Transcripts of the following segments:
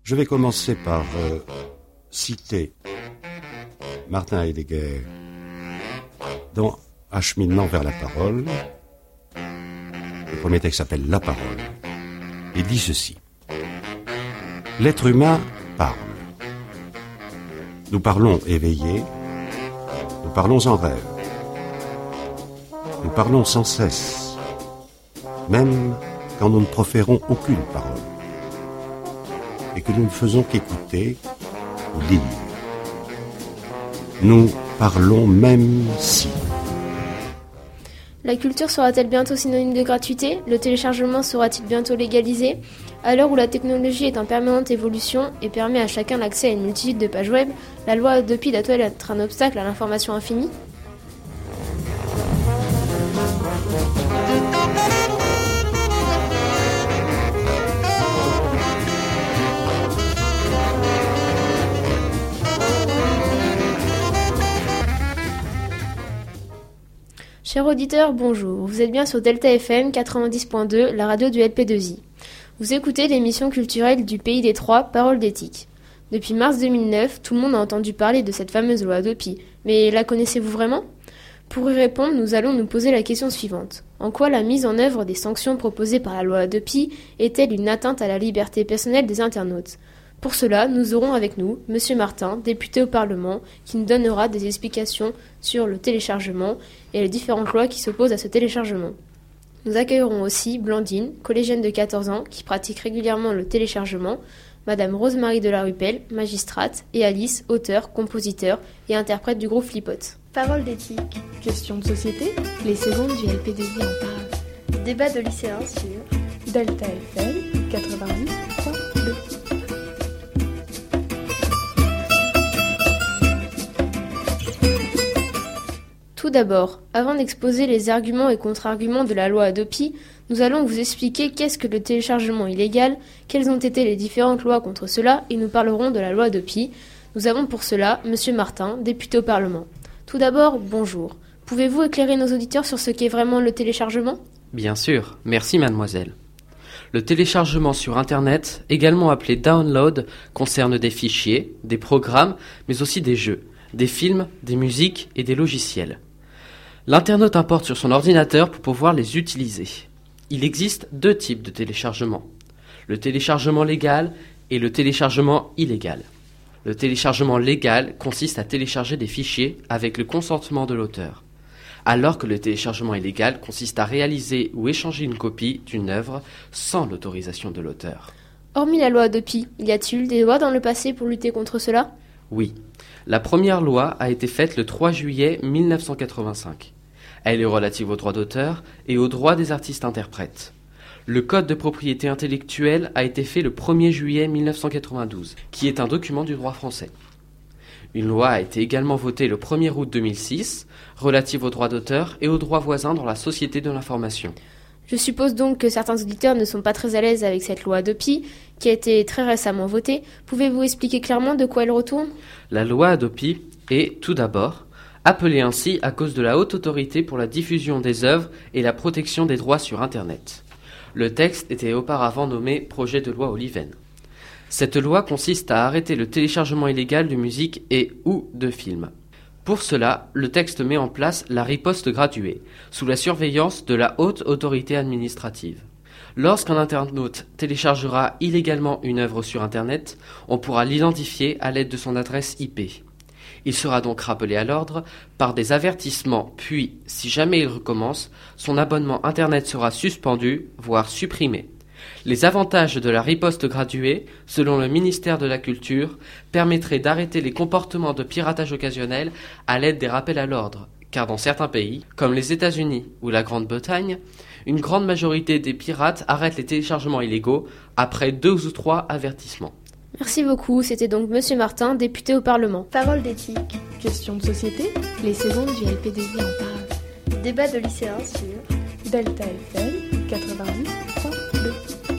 Je vais commencer par citer Martin Heidegger dans Acheminement vers la parole. Le premier texte s'appelle La parole. Il dit ceci. L'être humain parle. Nous parlons éveillés, nous parlons en rêve. Nous parlons sans cesse, même quand nous ne proférons aucune parole, et que nous ne faisons qu'écouter ou lire. Nous parlons même si. La culture sera-t-elle bientôt synonyme de gratuité ? Le téléchargement sera-t-il bientôt légalisé ? À l'heure où la technologie est en permanente évolution et permet à chacun l'accès à une multitude de pages web, la loi Hadopi doit-elle être un obstacle à l'information infinie ? Chers auditeurs, bonjour. Vous êtes bien sur Delta FM 90.2, la radio du LP2I. Vous écoutez l'émission culturelle du Pays des Trois, Paroles d'éthique. Depuis mars 2009, tout le monde a entendu parler de cette fameuse loi Hadopi. Mais la connaissez-vous vraiment ? Pour y répondre, nous allons nous poser la question suivante. En quoi la mise en œuvre des sanctions proposées par la loi Hadopi est-elle une atteinte à la liberté personnelle des internautes ? Pour cela, nous aurons avec nous Monsieur Martin, député au Parlement, qui nous donnera des explications sur le téléchargement et les différentes lois qui s'opposent à ce téléchargement. Nous accueillerons aussi Blandine, collégienne de 14 ans, qui pratique régulièrement le téléchargement, Madame Rosemarie de la Rupelle, magistrate, et Alice, auteur, compositeur et interprète du groupe Flipote. Paroles d'éthique, questions de société, les secondes du LP2I en parlent. Débat de lycéens sur Delta FM 90.2. Tout d'abord, avant d'exposer les arguments et contre-arguments de la loi Hadopi, nous allons vous expliquer qu'est-ce que le téléchargement illégal, quelles ont été les différentes lois contre cela, et nous parlerons de la loi Hadopi. Nous avons pour cela Monsieur Martin, député au Parlement. Tout d'abord, bonjour. Pouvez-vous éclairer nos auditeurs sur ce qu'est vraiment le téléchargement ? Bien sûr, merci mademoiselle. Le téléchargement sur Internet, également appelé download, concerne des fichiers, des programmes, mais aussi des jeux, des films, des musiques et des logiciels. L'internaute importe sur son ordinateur pour pouvoir les utiliser. Il existe deux types de téléchargement. Le téléchargement légal et le téléchargement illégal. Le téléchargement légal consiste à télécharger des fichiers avec le consentement de l'auteur, alors que le téléchargement illégal consiste à réaliser ou échanger une copie d'une œuvre sans l'autorisation de l'auteur. Hormis la loi Hadopi, y a-t-il des lois dans le passé pour lutter contre cela ? Oui. La première loi a été faite le 3 juillet 1985. Elle est relative aux droits d'auteur et aux droits des artistes-interprètes. Le Code de propriété intellectuelle a été fait le 1er juillet 1992, qui est un document du droit français. Une loi a été également votée le 1er août 2006, relative aux droits d'auteur et aux droits voisins dans la société de l'information. Je suppose donc que certains auditeurs ne sont pas très à l'aise avec cette loi Hadopi, qui a été très récemment votée. Pouvez-vous expliquer clairement de quoi elle retourne ? La loi Hadopi est, tout d'abord, appelée ainsi à cause de la Haute Autorité pour la diffusion des œuvres et la protection des droits sur Internet. Le texte était auparavant nommé Projet de loi Oliven. Cette loi consiste à arrêter le téléchargement illégal de musique et ou de films. Pour cela, le texte met en place la riposte graduée, sous la surveillance de la Haute Autorité administrative. Lorsqu'un internaute téléchargera illégalement une œuvre sur Internet, on pourra l'identifier à l'aide de son adresse IP. Il sera donc rappelé à l'ordre par des avertissements, puis, si jamais il recommence, son abonnement Internet sera suspendu, voire supprimé. Les avantages de la riposte graduée, selon le ministère de la Culture, permettraient d'arrêter les comportements de piratage occasionnel à l'aide des rappels à l'ordre, car dans certains pays, comme les États-Unis ou la Grande-Bretagne, une grande majorité des pirates arrêtent les téléchargements illégaux après 2 ou 3 avertissements. Merci beaucoup, c'était donc Monsieur Martin, député au Parlement. Paroles d'éthique, questions de société, les secondes du LP2I en parlent. Débat de lycéens sur Delta FM 90.2.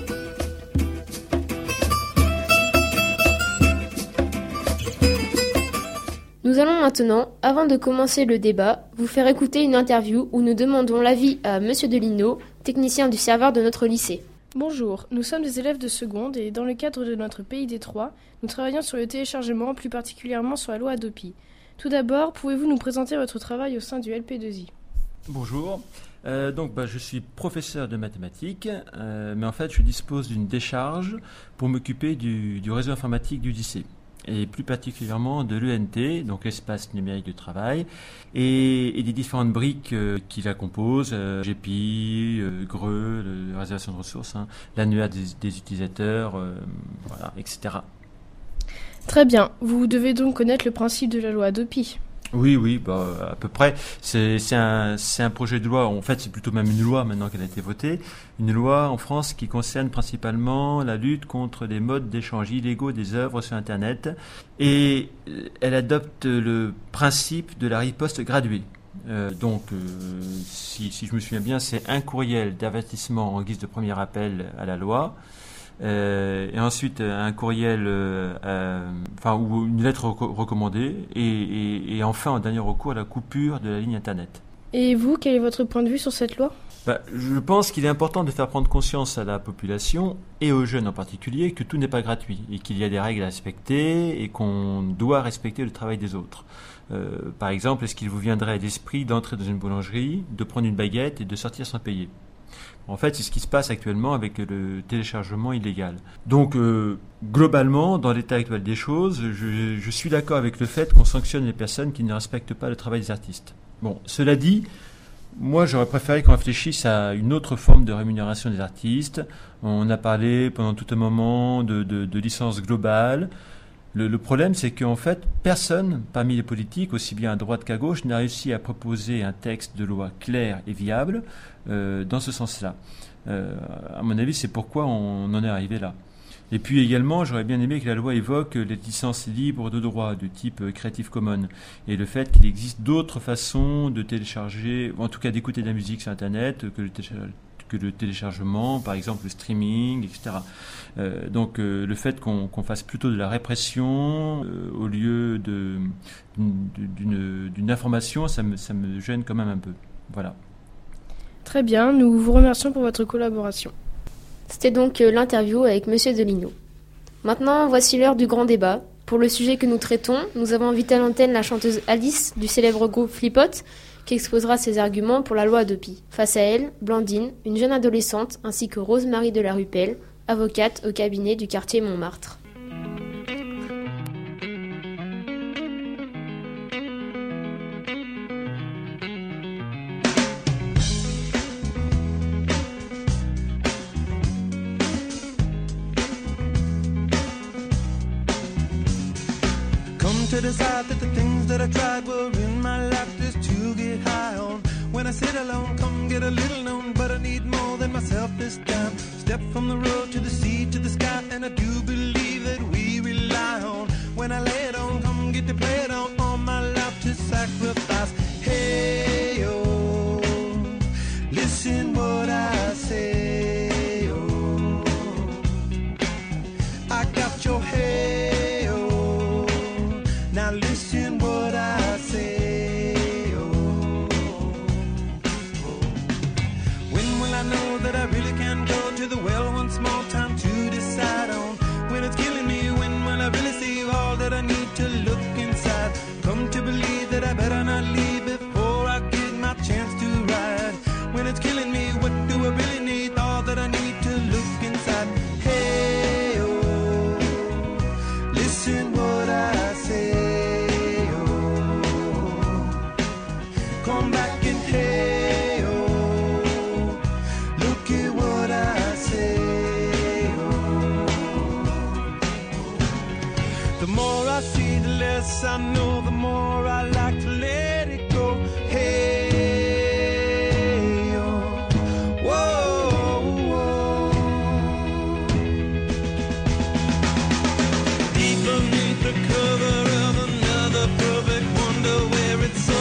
Nous allons maintenant, avant de commencer le débat, vous faire écouter une interview où nous demandons l'avis à Monsieur Delino, technicien du serveur de notre lycée. Bonjour, nous sommes des élèves de seconde et dans le cadre de notre pays des Trois, nous travaillons sur le téléchargement, plus particulièrement sur la loi Hadopi. Tout d'abord, pouvez-vous nous présenter votre travail au sein du LP2I ? Bonjour, je suis professeur de mathématiques, mais en fait je dispose d'une décharge pour m'occuper du réseau informatique du lycée, et plus particulièrement de l'ENT, donc l'espace numérique de travail, et des différentes briques qui la composent, GPI, GRE, la réservation de ressources, l'annuaire des utilisateurs, etc. Très bien, vous devez donc connaître le principe de la loi Hadopi. Oui, à peu près. C'est un projet de loi, en fait c'est plutôt même une loi maintenant qu'elle a été votée, une loi en France qui concerne principalement la lutte contre les modes d'échange illégaux des œuvres sur Internet, et elle adopte le principe de la riposte graduée. Si je me souviens bien, c'est un courriel d'avertissement en guise de premier appel à la loi, et ensuite un courriel ou une lettre recommandée, et enfin en dernier recours à la coupure de la ligne Internet. Et vous, quel est votre point de vue sur cette loi ? Je pense qu'il est important de faire prendre conscience à la population, et aux jeunes en particulier, que tout n'est pas gratuit, et qu'il y a des règles à respecter, et qu'on doit respecter le travail des autres. Par exemple, est-ce qu'il vous viendrait à l'esprit d'entrer dans une boulangerie, de prendre une baguette et de sortir sans payer ? En fait, c'est ce qui se passe actuellement avec le téléchargement illégal. Donc, globalement, dans l'état actuel des choses, je suis d'accord avec le fait qu'on sanctionne les personnes qui ne respectent pas le travail des artistes. Bon, cela dit, moi, j'aurais préféré qu'on réfléchisse à une autre forme de rémunération des artistes. On a parlé pendant tout un moment de licence globale. Le problème, c'est qu'en fait, personne parmi les politiques, aussi bien à droite qu'à gauche, n'a réussi à proposer un texte de loi clair et viable dans ce sens-là. À mon avis, c'est pourquoi on en est arrivé là. Et puis également, j'aurais bien aimé que la loi évoque les licences libres de droit de type Creative Commons, et le fait qu'il existe d'autres façons de télécharger, en tout cas d'écouter de la musique sur Internet, que le téléchargement, par exemple le streaming, etc. Le fait qu'on fasse plutôt de la répression au lieu d'une information, ça me gêne quand même un peu. Voilà. Très bien, nous vous remercions pour votre collaboration. C'était donc l'interview avec Monsieur Deligno. Maintenant, voici l'heure du grand débat. Pour le sujet que nous traitons, nous avons invité à l'antenne la chanteuse Alice du célèbre groupe Flip-Hot, qui exposera ses arguments pour la loi Hadopi. Face à elle, Blandine, une jeune adolescente, ainsi que Rose-Marie de la Rupelle, avocate au cabinet du quartier Montmartre. To decide that the things that I tried were in my life just to get high on. When I sit alone, come get a little known, but I need more than myself this time. Step from the road to the sea to the sky, and I do believe that we rely on. When I lay it on, come get to play it on, all my life to sacrifice. Hey, oh, listen what I say, oh, I got your head. Now listen what I say, oh, oh. When will I know that I really can go to the well one small time to decide on? When it's killing me, when will I really see all that I need to look inside? Come to believe that I better not leave before I get my chance to ride. When it's killing me, what do I really need? All that I need to look inside. Hey, oh, listen what I say. Come back and hey, oh, look at what I say, oh. The more I see, the less I know, the more I like to let it go. Hey, oh, whoa, whoa. Deep beneath the cover of another perfect wonder where it's so.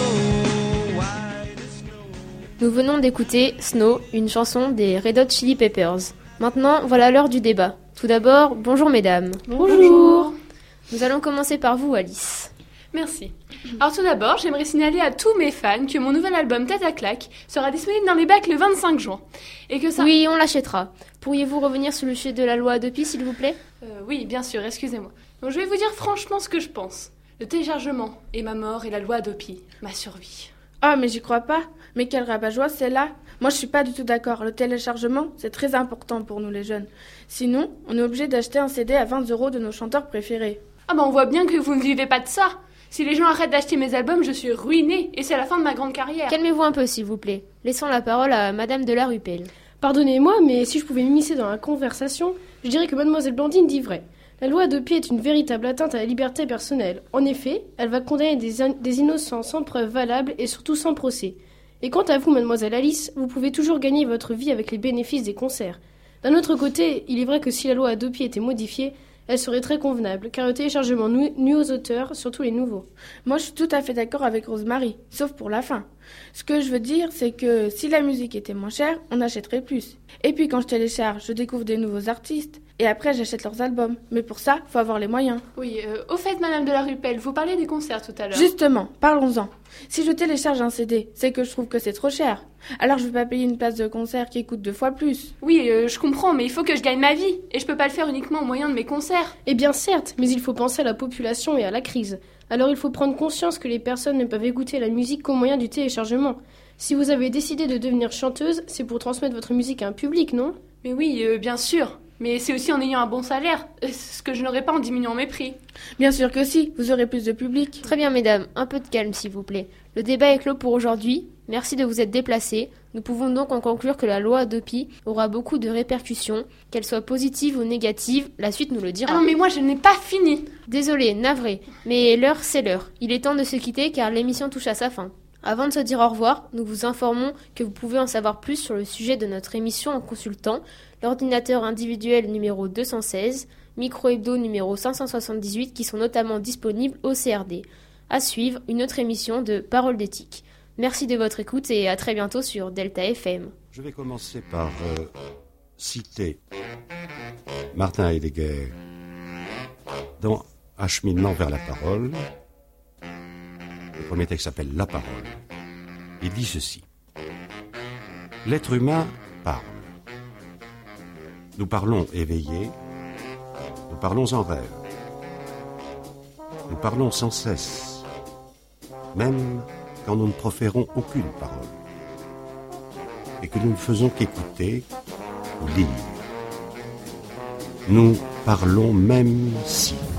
Nous venons d'écouter Snow, une chanson des Red Hot Chili Peppers. Maintenant, voilà l'heure du débat. Tout d'abord, bonjour mesdames. Bonjour. Nous allons commencer par vous, Alice. Merci. Alors tout d'abord, j'aimerais signaler à tous mes fans que mon nouvel album Tête à claque sera disponible dans les bacs le 25 juin. Et que ça... Oui, on l'achètera. Pourriez-vous revenir sur le sujet de la loi Adopi, s'il vous plaît ? Oui, bien sûr, excusez-moi. Donc je vais vous dire franchement ce que je pense. Le téléchargement et ma mort et la loi Adopi, ma survie. Ah, mais j'y crois pas. Mais quel rabat-joie c'est là. Moi, je suis pas du tout d'accord. Le téléchargement, c'est très important pour nous les jeunes. Sinon, on est obligé d'acheter un CD à 20 € de nos chanteurs préférés. Ah bah on voit bien que vous ne vivez pas de ça. Si les gens arrêtent d'acheter mes albums, je suis ruinée et c'est la fin de ma grande carrière. Calmez-vous un peu, s'il vous plaît. Laissons la parole à Madame de la Rupelle. Pardonnez-moi, mais si je pouvais m'immiscer dans la conversation, je dirais que Mademoiselle Blandine dit vrai. La loi Adopi est une véritable atteinte à la liberté personnelle. En effet, elle va condamner des innocents sans preuve valable et surtout sans procès. Et quant à vous, Mademoiselle Alice, vous pouvez toujours gagner votre vie avec les bénéfices des concerts. D'un autre côté, il est vrai que si la loi Adopi était modifiée, elle serait très convenable, car le téléchargement nuit aux auteurs, surtout les nouveaux. Moi, je suis tout à fait d'accord avec Rosemary, sauf pour la fin. Ce que je veux dire, c'est que si la musique était moins chère, on achèterait plus. Et puis quand je télécharge, je découvre des nouveaux artistes, et après j'achète leurs albums. Mais pour ça, faut avoir les moyens. Oui, au fait, Madame de la Rupelle, vous parlez des concerts tout à l'heure. Justement, parlons-en. Si je télécharge un CD, c'est que je trouve que c'est trop cher. Alors je vais pas payer une place de concert qui coûte 2 fois plus. Oui, je comprends, mais il faut que je gagne ma vie. Et je peux pas le faire uniquement au moyen de mes concerts. Eh bien certes, mais il faut penser à la population et à la crise. Alors il faut prendre conscience que les personnes ne peuvent écouter la musique qu'au moyen du téléchargement. Si vous avez décidé de devenir chanteuse, c'est pour transmettre votre musique à un public, non ? Mais oui, bien sûr. Mais c'est aussi en ayant un bon salaire, ce que je n'aurai pas en diminuant mes prix. Bien sûr que si, vous aurez plus de public. Très bien, mesdames, un peu de calme, s'il vous plaît. Le débat est clos pour aujourd'hui. Merci de vous être déplacés. Nous pouvons donc en conclure que la loi Adopi aura beaucoup de répercussions, qu'elles soient positives ou négatives. La suite nous le dira. Ah non, mais moi je n'ai pas fini. Désolée, navré, mais l'heure c'est l'heure. Il est temps de se quitter car l'émission touche à sa fin. Avant de se dire au revoir, nous vous informons que vous pouvez en savoir plus sur le sujet de notre émission en consultant l'ordinateur individuel numéro 216, Micro Hebdo numéro 578 qui sont notamment disponibles au CRD. À suivre, une autre émission de Parole d'éthique. Merci de votre écoute et à très bientôt sur Delta FM. Je vais commencer par citer Martin Heidegger dans Acheminement vers la parole. Le premier texte s'appelle La parole. Il dit ceci. L'être humain parle. Nous parlons éveillés, nous parlons en rêve. Nous parlons sans cesse, même quand nous ne proférons aucune parole, et que nous ne faisons qu'écouter ou lire. Nous parlons même si.